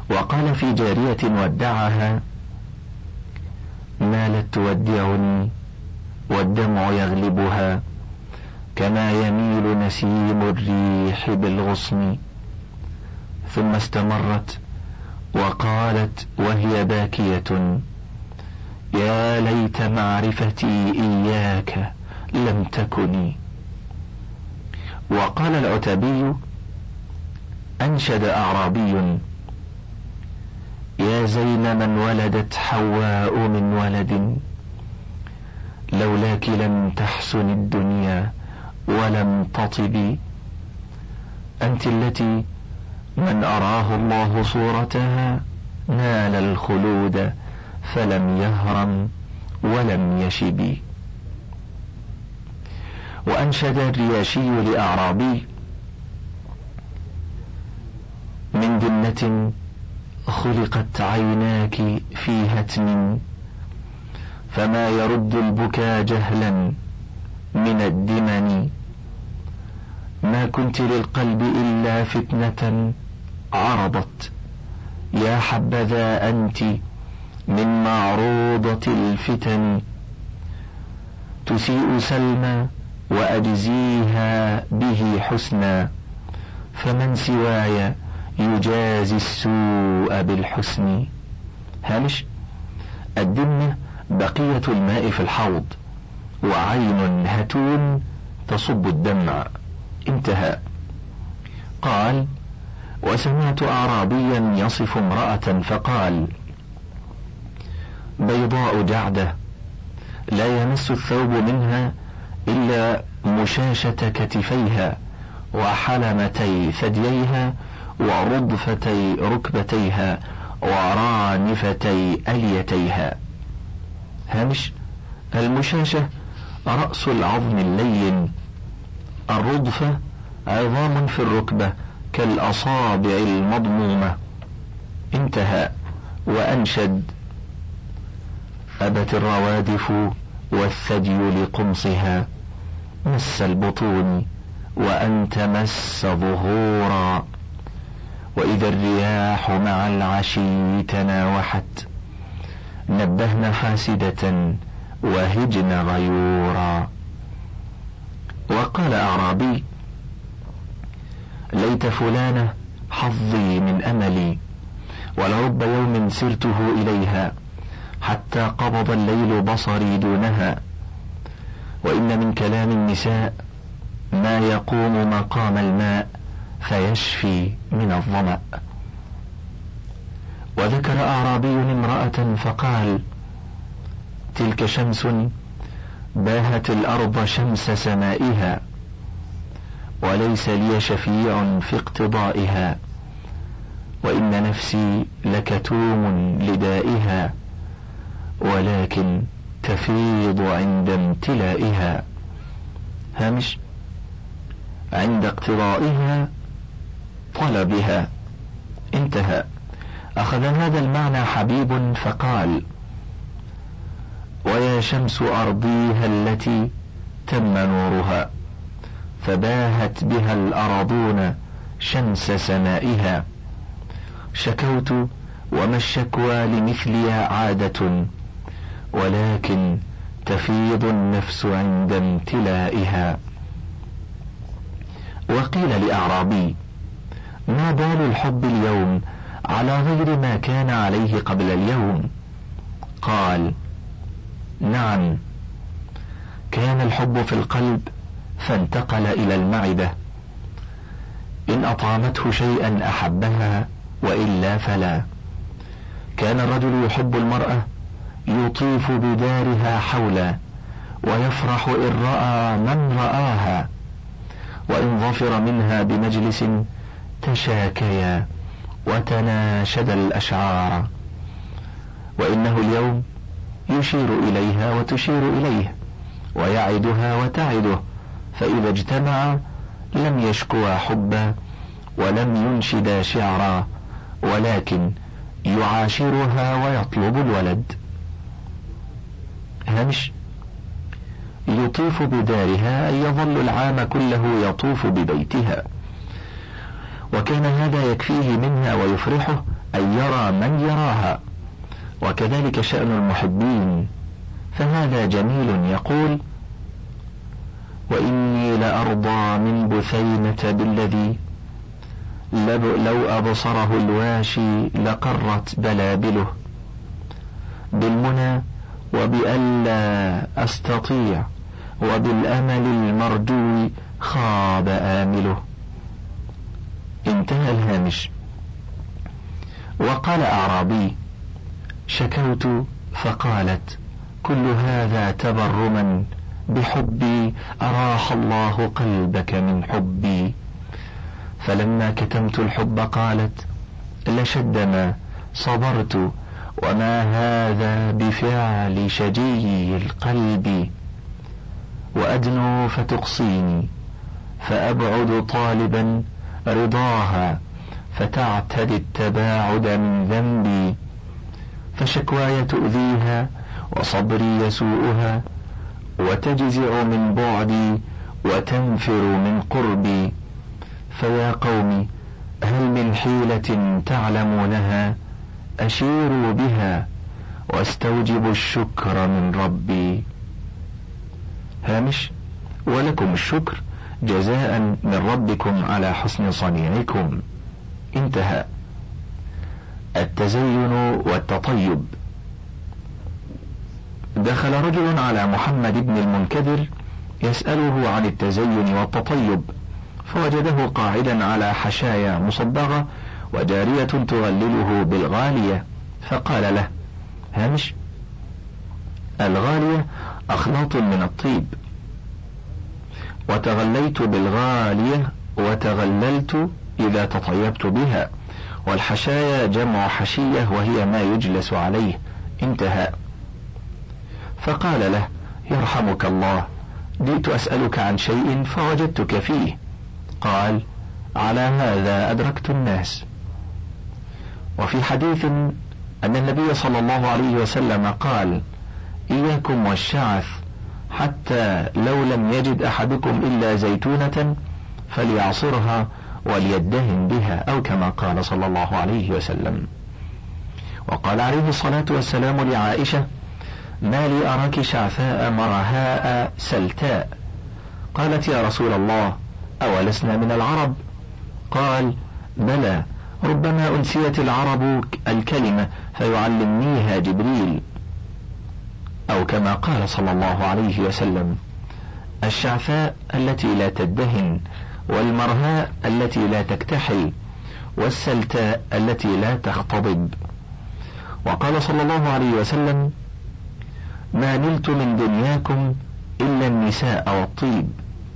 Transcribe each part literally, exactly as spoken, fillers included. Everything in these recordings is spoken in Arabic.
وقال في جارية ودعها: مالت تودعني والدمع يغلبها كما يميل نسيم الريح بالغصن. ثم استمرت وقالت وهي باكية: يا ليت معرفتي إياك لم تكني. وقال العتبي: أنشد أعرابي: يا زين من ولدت حواء من ولد، لولاك لم تحسن الدنيا ولم تطبي. أنت التي من أراه الله صورتها نال الخلود فلم يهرم ولم يشب. وأنشد الرياشي لأعرابي: من دنة خلقت عيناك في هتم، فما يرد البكا جهلا من الدمن. ما كنت للقلب إلا فتنة عرضت، يا حبذا أنت من معروضة الفتن. تسيء سلمى وأجزيها به حسنا، فمن سواي يجازي السوء بالحسن. هامش: الدمنة بقية الماء في الحوض، وعين هتون تصب الدمع. انتهى. قال: وسمعت أعرابيا يصف امرأة فقال: بيضاء جعدة لا يمس الثوب منها إلا مشاشة كتفيها وحلمتي ثدييها ورضفتي ركبتيها ورانفتي أليتيها. هامش: المشاشة رأس العظم اللين، الرضفة عظام في الركبة كالأصابع المضمومة. انتهى. وأنشد: أبت الروادف والثدي لقمصها مس البطون وأن تمس ظهورا، وإذا الرياح مع العشي تناوحت نبهن حاسدة وهجن غيورا. وقال أعرابي: ليت فلانة حظي من أملي، ولرب يوم سرته إليها حتى قبض الليل بصري دونها. وإن من كلام النساء ما يقوم مقام الماء فيشفي من الظمأ. وذكر أعرابي امرأة فقال: تلك شمس باهت الأرض شمس سمائها، وليس لي شفيع في اقتضائها، وإن نفسي لكتوم لدائها، ولكن تفيض عند امتلائها. هامش: عند اقتضائها طلبها. انتهى. أخذ هذا المعنى حبيب فقال: ويا شمس أرضيها التي تم نورها، فباهت بها الأرضون شمس سمائها. شكوت وما الشكوى لمثلي عادة، ولكن تفيض النفس عند امتلائها. وقيل لأعرابي: ما بال الحب اليوم على غير ما كان عليه قبل اليوم؟ قال: نعم، كان الحب في القلب فانتقل إلى المعدة، إن أطعمته شيئا أحبها وإلا فلا. كان الرجل يحب المرأة يطيف بدارها حولا، ويفرح إن رأى من رآها، وإن ظفر منها بمجلس تشاكيا وتناشد الأشعار. وإنه اليوم يشير إليها وتشير إليه، ويعدها وتعده، فإذا اجتمع لم يشكوا حبا ولم ينشدا شعرا، ولكن يعاشرها ويطلب الولد. هامش: يطوف بدارها أي يظل العام كله يطوف ببيتها، وكان هذا يكفيه منها ويفرحه أن يرى من يراها، وكذلك شأن المحبين. فهذا جميل يقول: وإني لأرضى من بثينة بالذي لو أبصره الواشي لقرت بلابله، بالمنى وبألا أستطيع وبالأمل المرجو خاب آمله. انتهى الهامش. وقال أعرابي: شكوت فقالت: كل هذا تبرما بحبي أراح الله قلبك من حبي. فلما كتمت الحب قالت: لشدما صبرت وما هذا بفعل شجي القلب، وأدنو فتقصيني فأبعد طالبا رضاها فتعتدي التباعد من ذنبي، فشكواي تؤذيها وصبري يسوءها، وتجزع من بعدي وتنفر من قربي. فيا قوم هل من حيلة تعلمونها أشيروا بها واستوجب الشكر من ربي. هامش: ولكم الشكر جزاء من ربكم على حسن صنيعكم. انتهى. التزين والتطيب. دخل رجل على محمد بن المنكدر يسأله عن التزين والتطيب، فوجده قاعدا على حشايا مصبغة وجارية تغلله بالغالية، فقال له: هامش: الغالية أخلاط من الطيب، وتغليت بالغالية وتغللت إذا تطيبت بها، والحشايا جمع حشية وهي ما يجلس عليه. انتهى. فقال له: يرحمك الله، جئت أسألك عن شيء فوجدتك فيه. قال: على هذا أدركت الناس. وفي حديث أن النبي صلى الله عليه وسلم قال: إياكم والشعث، حتى لو لم يجد أحدكم إلا زيتونة فليعصرها وليدهن بها، أو كما قال صلى الله عليه وسلم. وقال عليه الصلاة والسلام لعائشة: ما لي أراك شعثاء مرهاء سلتاء؟ قالت: يا رسول الله، أولسنا من العرب؟ قال: بلى، ربما أنسيت العرب الكلمة فيعلمنيها جبريل، أو كما قال صلى الله عليه وسلم: الشعثاء التي لا تدهن، والمرهاء التي لا تكتحل، والسلتاء التي لا تختضب. وقال صلى الله عليه وسلم: ما نلت من دنياكم إلا النساء والطيب،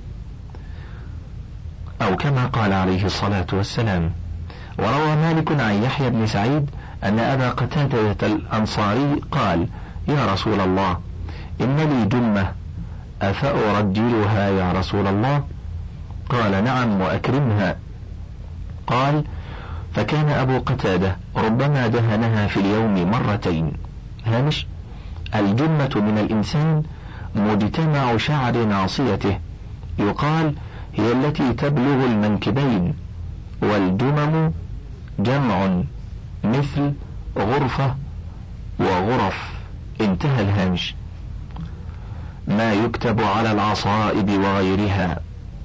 أو كما قال عليه الصلاة والسلام. وروى مالك عن يحيى بن سعيد أن أبا قتادة الأنصاري قال: يا رسول الله، إن لي جمة أفأرجلها يا رسول الله؟ قال: نعم، وأكرمها. قال: فكان أبو قتادة ربما دهنها في اليوم مرتين. هامش: الجمة من الإنسان مجتمع شعر ناصيته، يقال هي التي تبلغ المنكبين، والجمم جمع مثل غرفة وغرف. انتهى الهامش. ما يكتب على العصائب وغيرها.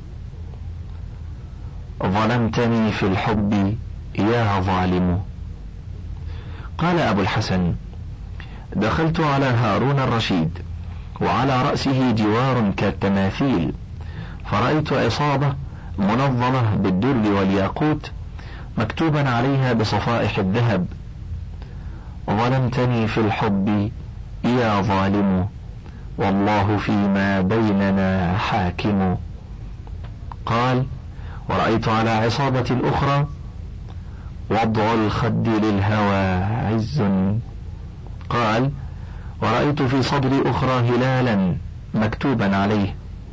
ظلمتني في الحب يا ظالم. قال أبو الحسن: دخلت على هارون الرشيد وعلى رأسه جوار كالتماثيل، فرأيت عصابة منظمة بالدر والياقوت مكتوبا عليها بصفائح الذهب: ظلمتني في الحب يا ظالم، والله فيما بيننا حاكم. قال: ورأيت على عصابة أخرى: وضع الخد للهوى عز. قال: ورأيت في صدر أخرى هلالا مكتوبا عليه: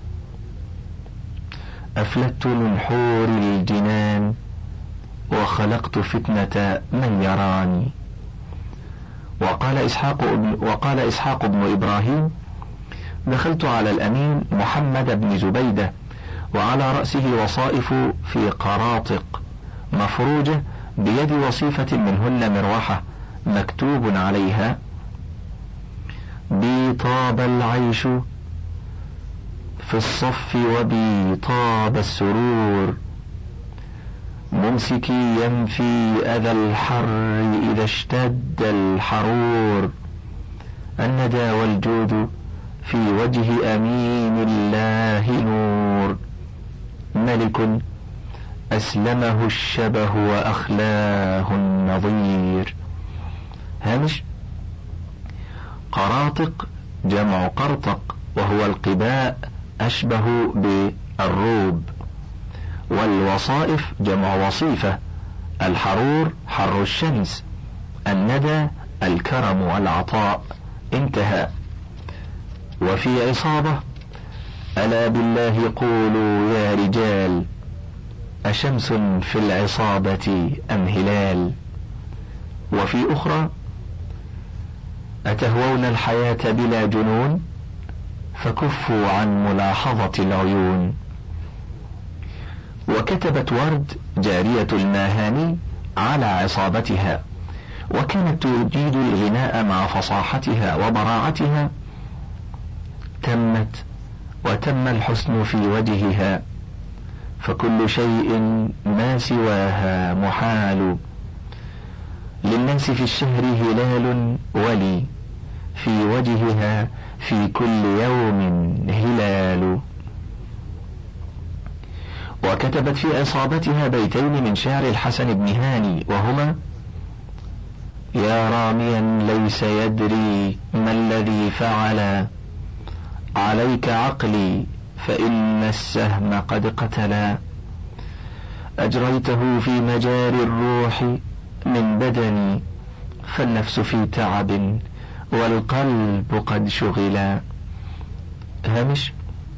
أفلت من حور الجنان وخلقت فتنة من يراني. وقال إسحاق ابن, وقال إسحاق بن إبراهيم: دخلت على الأمين محمد بن زبيدة وعلى رأسه وصائف في قراطق مفروجة بيد وصيفة منهن مروحة مكتوب عليها: بي طاب العيش في الصف وبي طاب السرور، ممسكي في أذى الحر إذا اشتد الحرور، الندى والجود في وجه أمين الله نور، ملك أسلمه الشبه وأخلاه النظير. هامش: قراطق جمع قرطق، وهو القباء أشبه بالروب، والوصائف جمع وصيفة، الحرور حر الشمس، الندى الكرم والعطاء. انتهى. وفي عصابة: ألا بالله قولوا يا رجال، أشمس في العصابة أم هلال. وفي أخرى: أتهوون الحياة بلا جنون، فكفوا عن ملاحظة العيون. وكتبت ورد جارية الماهاني على عصابتها، وكانت تجيد الغناء مع فصاحتها وبراعتها: تمت وتم الحسن في وجهها، فكل شيء ما سواها محال، للناس في الشهر هلال ولي في وجهها في كل يوم هلال. وكتبت في عصابتها بيتين من شعر الحسن بن هاني، وهما: يا راميا ليس يدري ما الذي فعل، عليك عقلي فإن السهم قد قتلا، أجريته في مجاري الروح من بدني، فالنفس في تعب والقلب قد شغلا. هامش: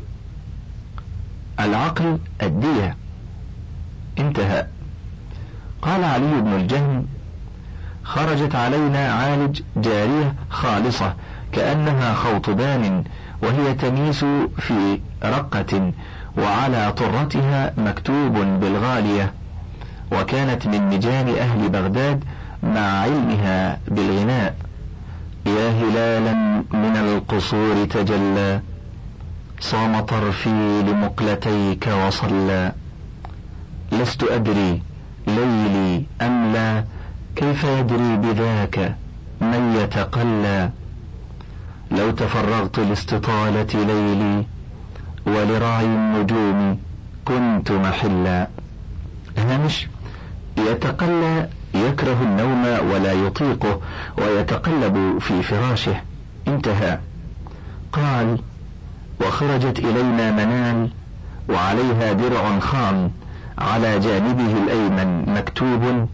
العقل الدية. انتهى. قال علي بن الجهم: خرجت علينا عالج جارية خالصة كأنها خوطبان، وهي تميس في رقة، وعلى طرتها مكتوب بالغالية، وكانت من مجان أهل بغداد مع علمها بالغناء: يا هلالا من القصور تجلى، صام طرفي لمقلتيك وصلى، لست أدري ليلي أم لا، كيف يدري بذاك من يتقلى، لو تفرغت لاستطالة ليلي، ولرعي النجوم كنت محلا. هامش: يتقلى يكره النوم ولا يطيقه، ويتقلب في فراشه. انتهى. قال: وخرجت إلينا منال، وعليها درع خام، على جانبه الأيمن مكتوب: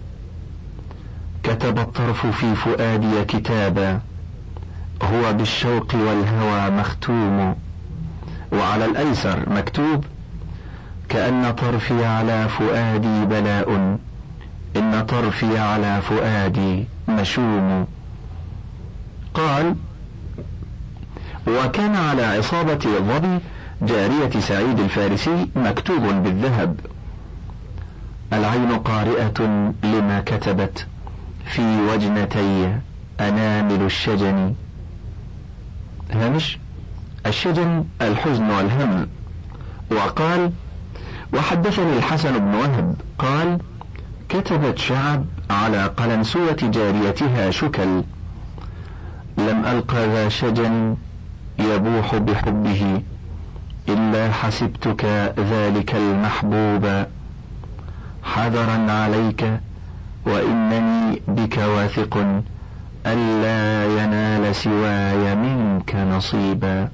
كتب الطرف في فؤادي كتابا، هو بالشوق والهوى مختوم، وعلى الأيسر مكتوب: كأن طرفي على فؤادي بلاء، إن طرفي على فؤادي مشوم. قال: وكان على عصابة الظبي جارية سعيد الفارسي مكتوب بالذهب: العين قارئة لما كتبت، في وجنتي أنامل الشجن. هامش: الشجن الحزن والهم. وقال: وحدثني الحسن بن وهب قال: كتبت شعب على قلنسوة جاريتها شكل: لم ألق ذا شجن يبوح بحبه، إلا حسبتك ذلك المحبوب، حذرا عليك وإنني بك واثق، ألا ينال سواي منك نصيبا.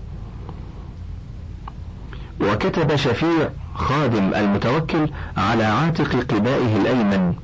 وكتب شفيع خادم المتوكل على عاتق قبائه الأيمن: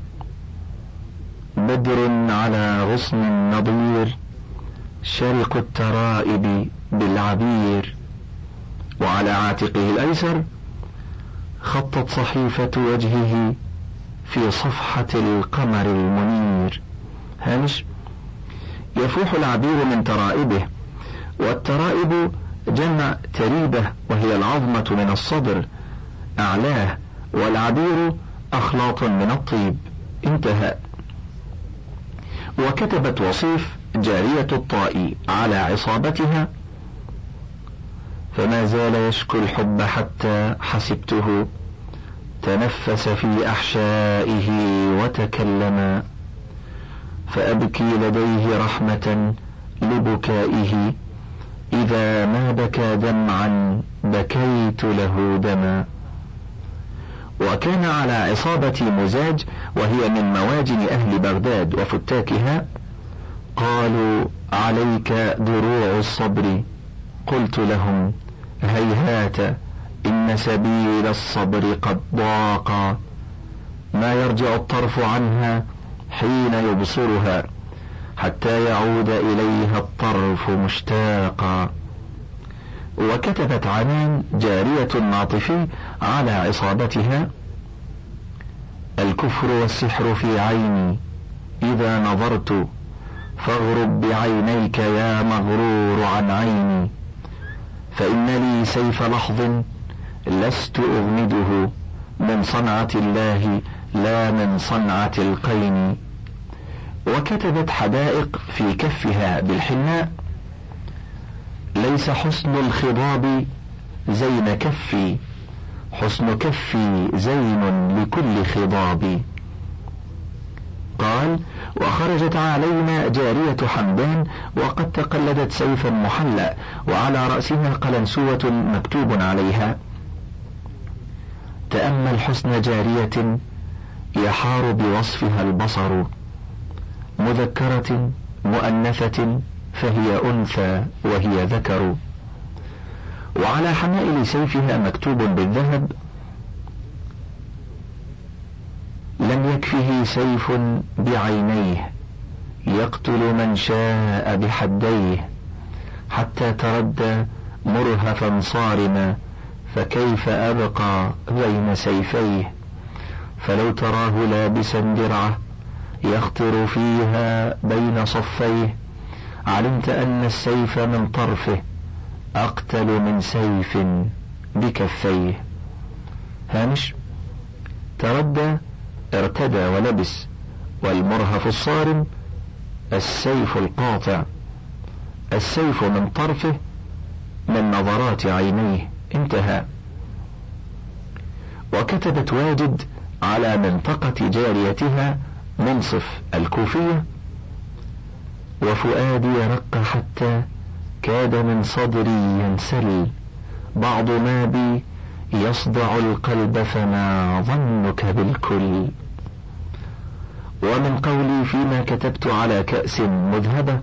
بدر على غصن نضير، شرق الترائب بالعبير. وعلى عاتقه الأيسر خطت صحيفة وجهه في صفحة القمر المنير. هامش: يفوح العبير من ترائبه، والترائب جمع تريبة، وهي العظمة من الصدر أعلاه، والعبير أخلاط من الطيب. انتهى. وكتبت وصيف جارية الطائي على عصابتها: فما زال يشكو الحب حتى حسبته تنفس في أحشائه وتكلما، فأبكي لديه رحمة لبكائه، إذا ما بكى دمعا بكيت له دما. وكان على عصابة مزاج، وهي من مواجن أهل بغداد وفتاكها، قالوا: عليك دروع الصبر. قلت لهم: هيهات، إن سبيل الصبر قد ضاق، ما يرجع الطرف عنها حين يبصرها، حتى يعود إليها الطرف مشتاقا. وكتبت عنان جارية الناطفي على عصابتها: الكفر والسحر في عيني، إذا نظرت فاغرب بعينيك يا مغرور عن عيني، فإن لي سيف لحظ لست أغمده، من صنعة الله لا من صنعة القين. وكتبت حدائق في كفها بالحناء: ليس حسن الخضاب زين كفي، حسن كفي زين لكل خضاب. قال: وخرجت علينا جارية حمدان وقد تقلدت سيفا محلى، وعلى رأسها قلنسوة مكتوب عليها: تأمل حسن جارية يحار بوصفها البصر، مذكرة مؤنثة فهي أنثى وهي ذكر. وعلى حمائل سيفها مكتوب بالذهب: لم يكفه سيف بعينيه، يقتل من شاء بحديه، حتى تردى مرهفا صارما، فكيف أبقى بين سيفيه، فلو تراه لابسا درعه يخطر فيها بين صفيه، علمت أن السيف من طرفه أقتل من سيف بكفيه. هامش: تردى ارتدى ولبس، والمرهف الصارم السيف القاطع، السيف من طرفه من نظرات عينيه. انتهى. وكتبت واجد على منطقة جاريتها منصف الكوفية: وفؤادي رق حتى كاد من صدري ينسل، بعض ما بي يصدع القلب فما ظنك بالكل. ومن قولي فيما كتبت على كأس مذهبة: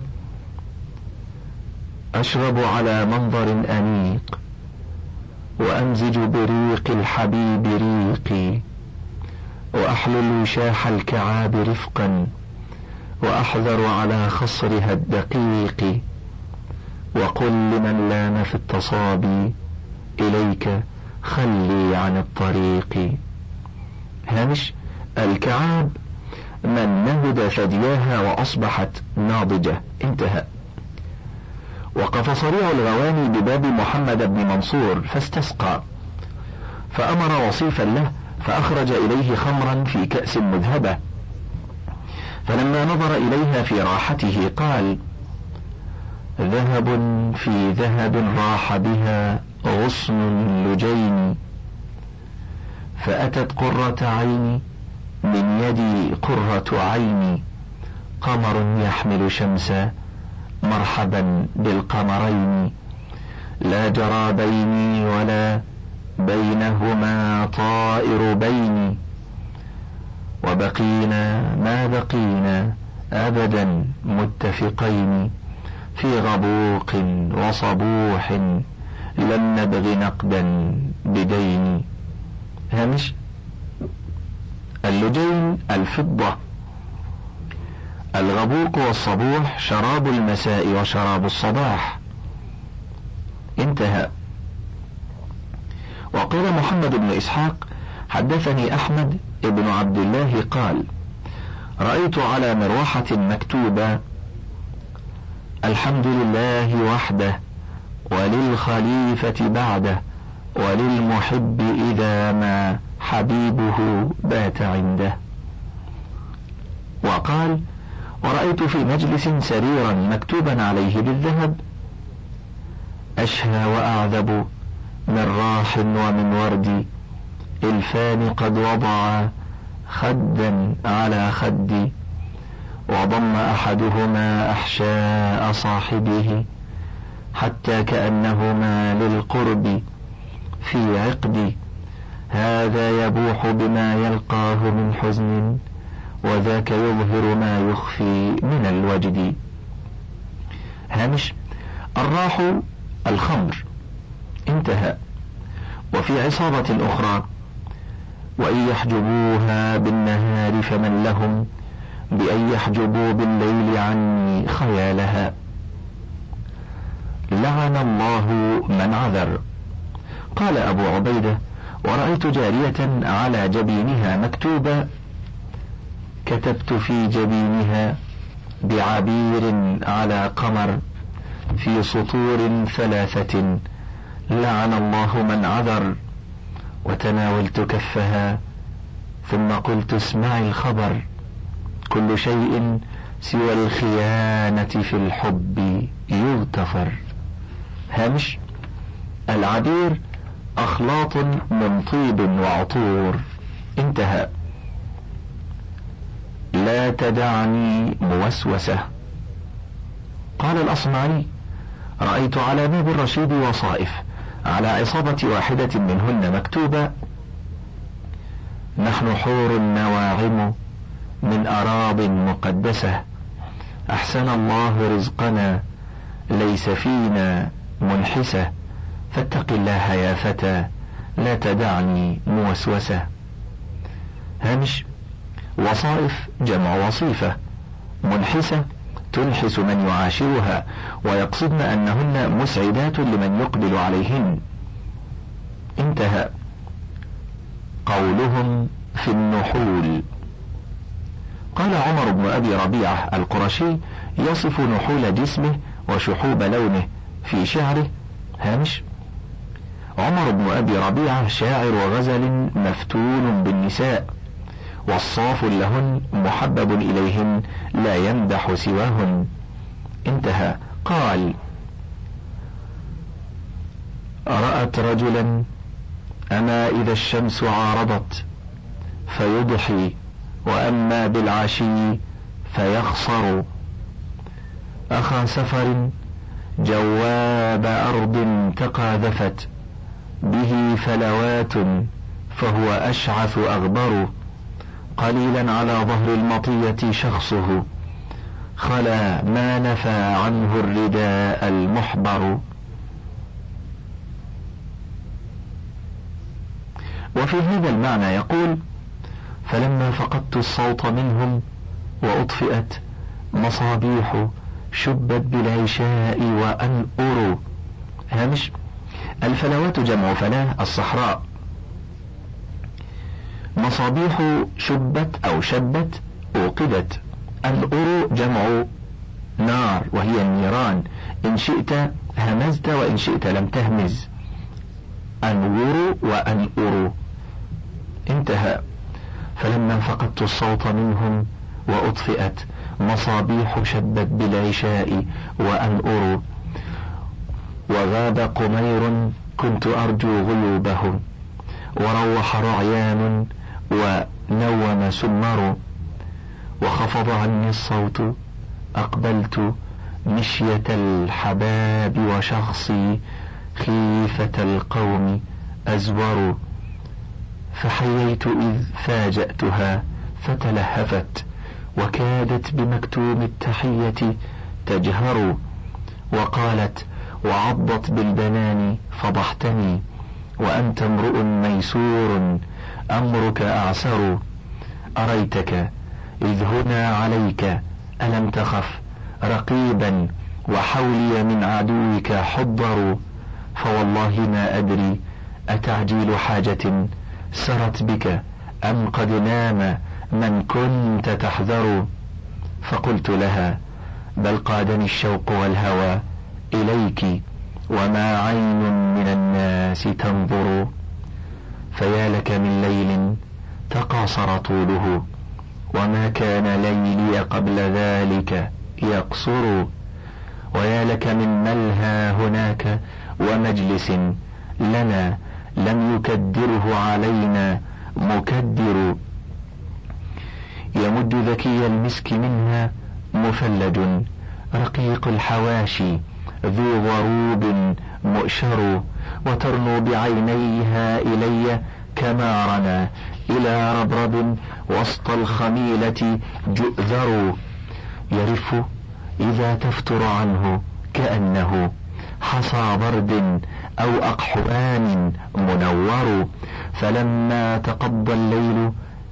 أشرب على منظر أنيق، وأمزج بريق الحبيب ريقي، وأحلل وشاح الكعاب رفقا، وأحذر على خصرها الدقيق، وقل لمن لام في التصابي إليك خلي عن الطريق. هامش: الكعاب من نهد ثدياها وأصبحت ناضجة. انتهى. وقف صريع الغواني بباب محمد بن منصور فاستسقى، فأمر وصيفا له فأخرج إليه خمرا في كأس مذهبة، فلما نظر إليها في راحته قال: ذهب في ذهب راح بها غصن اللجين، فأتت قرة عيني من يدي قرة عيني، قمر يحمل شمسا مرحبا بالقمرين، لا جرى بيني ولا بينهما طائر بيني، وبقينا ما بقينا أبدا متفقين، في غبوق وصبوح لم نبغ نقدا بدين. هامش: اللجين الفضة، الغبوق والصبوح شراب المساء وشراب الصباح. انتهى. وقال محمد بن إسحاق: حدثني أحمد ابن عبد الله قال: رأيت على مروحة مكتوبة: الحمد لله وحده، وللخليفة بعده، وللمحب إذا ما حبيبه بات عنده. وقال: ورأيت في مجلس سريرا مكتوبا عليه بالذهب أشهى وأعذب من راح ومن ورد، الفان قد وضع خدا على خدي، وضم أحدهما أحشاء صاحبه حتى كأنهما للقرب في عقدي، هذا يبوح بما يلقاه من حزن، وذاك يظهر ما يخفي من الوجد. هامش: الراح الخمر. انتهى. وفي عصابة أخرى: وإن يحجبوها بالنهار فمن لهم بأن يحجبوا بالليل عني خيالها. لعن الله من عذر. قال أبو عبيدة: ورأيت جارية على جبينها مكتوبة: كتبت في جبينها بعبير على قمر في سطور ثلاثة لعن الله من عذر. وتناولت كفها ثم قلت: اسمعي الخبر، كل شيء سوى الخيانة في الحب يغتفر. هامش: العبير أخلاط من طيب وعطور. انتهى. لا تدعني موسوسة. قال الأصمعي: رأيت على باب الرشيد وصائف على عصابة واحدة منهن مكتوبة: نحن حور نواعم من أراض مقدسة، أحسن الله رزقنا ليس فينا منحسة، فاتق الله يا فتى لا تدعني موسوسة. هامش: وصائف جمع وصيفة، منحسة تنحس من يعاشرها، ويقصدن أنهن مسعدات لمن يقبل عليهن. انتهى. قولهم في النحول. قال عمر بن أبي ربيعة القرشي يصف نحول جسمه وشحوب لونه في شعره. هامش: عمر بن أبي ربيعة شاعر وغزل مفتون بالنساء، وصاف لهن محبب إليهن لا يمدح سواهن. انتهى. قال: رأت رجلا أما إذا الشمس عارضت فيضحي، وأما بالعشي فيخصر، أخا سفر جواب أرض تقاذفت به فلوات فهو أشعث أغبر، قليلا على ظهر المطية شخصه خلا ما نفى عنه الرداء المحبر. وفي هذا المعنى يقول: فلما فقدت الصوت منهم وأطفئت مصابيح شبت بالعشاء وأنؤر. هامش: الفلوات جمع فلاة الصحراء، مصابيح شبت أو شبت أوقدت، أنؤر جمع نار وهي النيران، إن شئت همزت وإن شئت لم تهمز، أنور وأنؤر. انتهى. فلما فقدت الصوت منهم وأطفئت مصابيح شبت بالعشاء وأنؤر، وغاب قمير كنت أرجو غيوبه، وروح رعيان ونوم سمر، وخفض عني الصوت أقبلت مشية الحباب وشخصي خيفة القوم أزور، فحييت إذ فاجأتها فتلهفت وكادت بمكتوم التحية تجهر، وقالت وعضت بالبنان فضحتني، وأنت امرؤ ميسور أمرك أعسر، أريتك إذ هنا عليك ألم تخف رقيبا، وحولي من عدوك حضر، فوالله ما أدري أتعجيل حاجة سرت بك أم قد نام من كنت تحذر. فقلت لها بل قادني الشوق والهوى إليك، وما عين من الناس تنظر، فيا لك من ليل تقاصر طوله وما كان ليلي قبل ذلك يقصر. ويا لك من ملهى هناك ومجلس لنا لم يكدره علينا مكدر. يمد ذكي المسك منها مفلج رقيق الحواشي ذو ضروب مؤشر. وترنو بعينيها إلي كما رنا إلى ربرب وسط الخميلة جؤذر. يرف إذا تفتر عنه كأنه حصى برد أو أقحوان منور. فلما تقضى الليل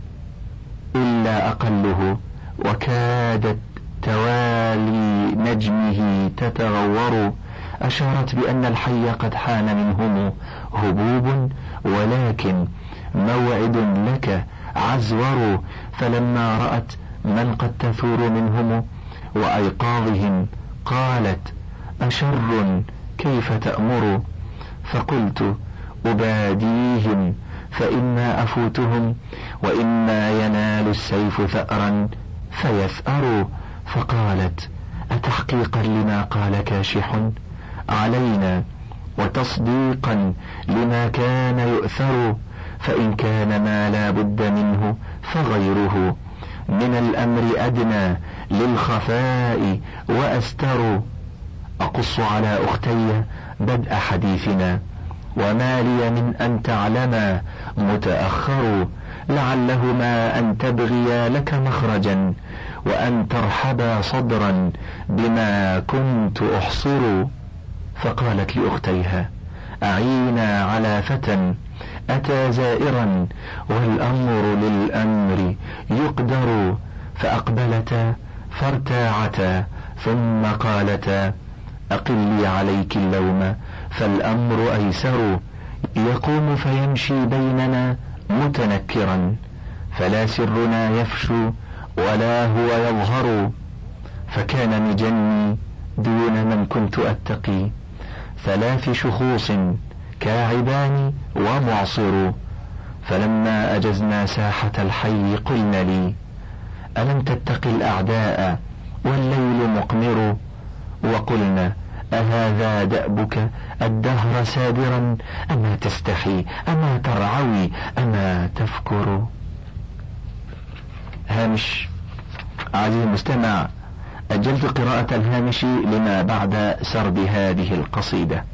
إلا أقله وكادت توالي نجمه تتغور. أشارت بأن الحي قد حان منهم هبوب ولكن موعد لك عزور. فلما رأت من قد تثور منهم وأيقاظهم قالت أشر كيف تأمر. فقلت أباديهم فإما أفوتهم وإما ينال السيف ثأرا فيثأر. فقالت أتحقيقا لما قال كاشح علينا وتصديقا لما كان يؤثر. فإن كان ما لا بد منه فغيره من الأمر أدنى للخفاء وأستر. أقص على أختي بدء حديثنا وما لي من أن تعلما متأخر. لعلهما أن تبغيا لك مخرجا وأن ترحبا صدرا بما كنت أحصر. فقالت لأختيها أعينا على فتى أتى زائرا والأمر للأمر يقدر. فأقبلتا فارتاعتا ثم قالتا أقلي عليك اللوم فالأمر أيسر. يقوم فيمشي بيننا متنكرا فلا سرنا يفشو ولا هو يظهر. فكان مجني دون من كنت أتقي ثلاث شخوص كاعبان ومعصر. فلما أجزنا ساحة الحي قلنا لي ألم تتق الأعداء والليل مقمر. وقلنا أهذا دأبك الدهر سادرا أما تستحي أما ترعوي أما تفكر. هامش. عزيزي المستمع، أجلت قراءة الهامش لما بعد سرد هذه القصيدة.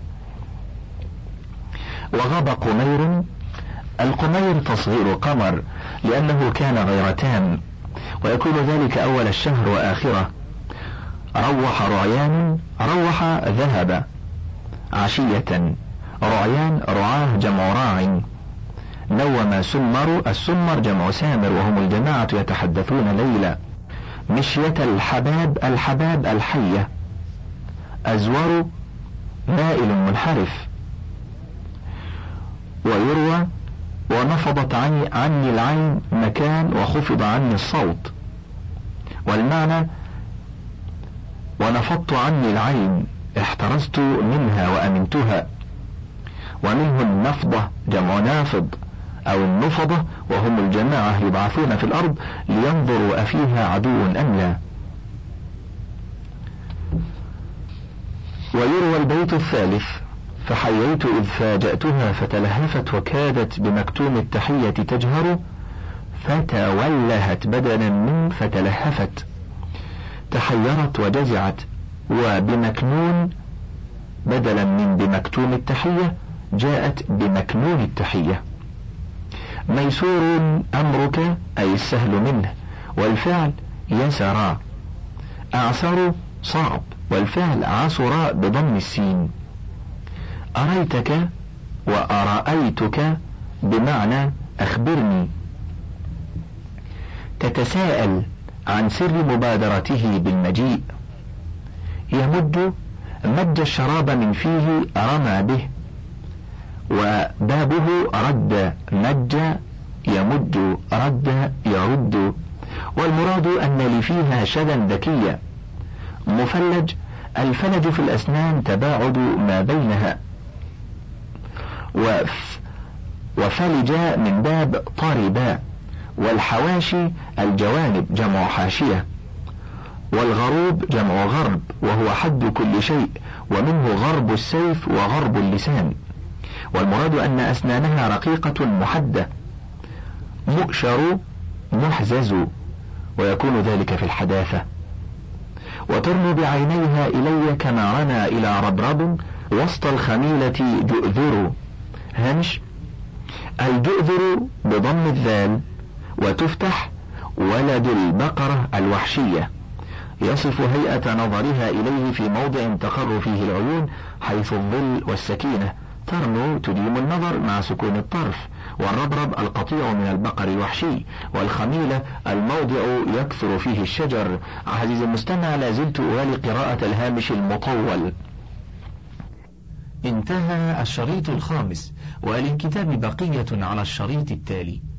وغاب قمير. القمير تصغير قمر لأنه كان غير تام ويكون ذلك أول الشهر وآخره. روح رعيان روح ذهب عشية. رعيان رعاه جمع راع. نوم سمر. السمر جمع سامر وهم الجماعة يتحدثون ليلا. مشية الحباب. الحباب الحية. أزور مائل منحرف. ويروى ونفضت عني, عني العين مكان وخفض عني الصوت. والمعنى ونفضت عني العين احترزت منها وأمنتها. ومنه النفضة جمع نافض أو النفضة وهم الجماعة يبعثون في الأرض لينظروا أفيها عدو أم لا. ويروى البيت الثالث فحييت إذ فاجأتها فتلهفت وكادت بمكتوم التحية تجهر. فتولهت بدلا من فتلهفت. تحيرت وجزعت. وبمكنون بدلا من بمكتوم التحية جاءت بمكنون التحية. ميسور أمرك أي السهل منه والفعل يسرا. أعسر صعب والفعل عسر بضم السين. أريتك وأرأيتك بمعنى أخبرني. تتساءل عن سر مبادرته بالمجيء. يمد مد الشراب من فيه رمى به. وبابه رد مج يمد رد يرد. والمراد أن لي فيها شذا ذكية. مفلج. الفلج في الأسنان تباعد ما بينها. وف وفلج من باب طربا. والحواشي الجوانب جمع حاشية. والغروب جمع غرب وهو حد كل شيء، ومنه غرب السيف وغرب اللسان. والمراد أن أسنانها رقيقة محدة، مؤشر محزز، ويكون ذلك في الحداثة. وترمي بعينيها إلي كما رمى إلى ربرب وسط الخميلة جؤذر. هامش: الجؤذر بضم الذال وتفتح ولد البقرة الوحشية، يصف هيئة نظرها إليه في موضع تقر فيه العيون حيث الظل والسكينة. ترنو تديم النظر مع سكون الطرف. والربرب القطيع من البقر الوحشي. والخميلة الموضع يكثر فيه الشجر. عزيزي المستمع، لازلت أغالي قراءة الهامش المطول. انتهى الشريط الخامس، وللكتاب بقية على الشريط التالي.